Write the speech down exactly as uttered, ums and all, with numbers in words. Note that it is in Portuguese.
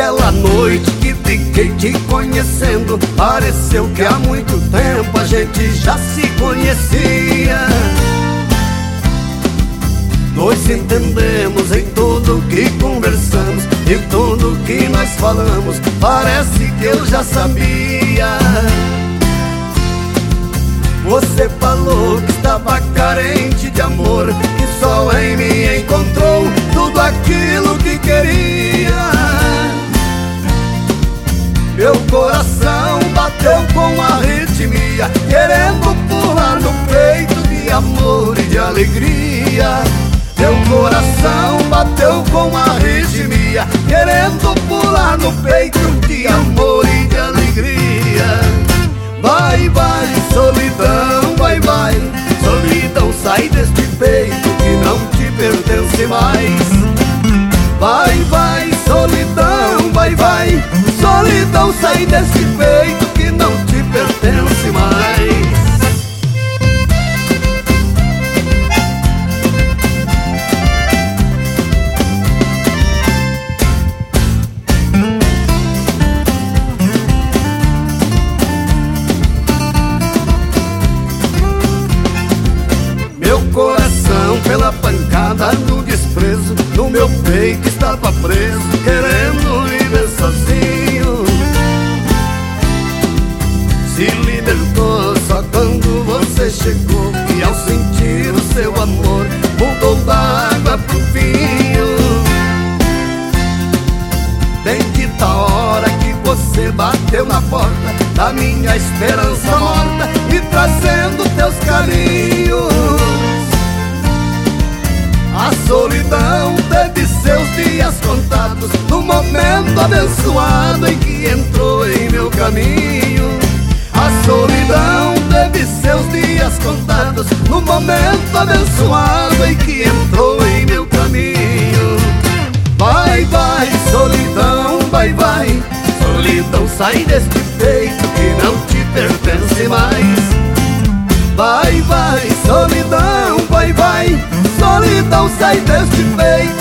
Naquela noite que fiquei te conhecendo, pareceu que há muito tempo a gente já se conhecia. Nós entendemos em tudo que conversamos, em tudo que nós falamos, parece que eu já sabia. Você falou que estava carente de amor, que só em mim encontrou tudo aquilo que queria. Meu coração bateu com arritmia, querendo pular no peito de amor e de alegria. Meu coração bateu com arritmia, querendo pular no peito de amor e de alegria. Vai, vai, solidão, vai, vai, solidão, sai deste peito que não te pertence mais. Vai, vai, solidão, vai, vai, solidão, sai deste peito que não te pertence mais. Meu coração pela pancada do desprezo, no meu peito estava preso, querendo viver sozinho. Se libertou só quando você chegou, e ao sentir o seu amor mudou da água pro vinho. Bendita hora que você bateu na porta da minha esperança morta, e trazendo teus carinhos. A solidão teve seus dias contados, no momento abençoado em que entrou em meu caminho. A solidão teve seus dias contados, no momento abençoado em que entrou em meu caminho. Vai, vai, solidão, vai, vai, solidão, sai deste peito que não te pertence mais. Vai, vai, solidão, vai, vai, solidão, sai deste peito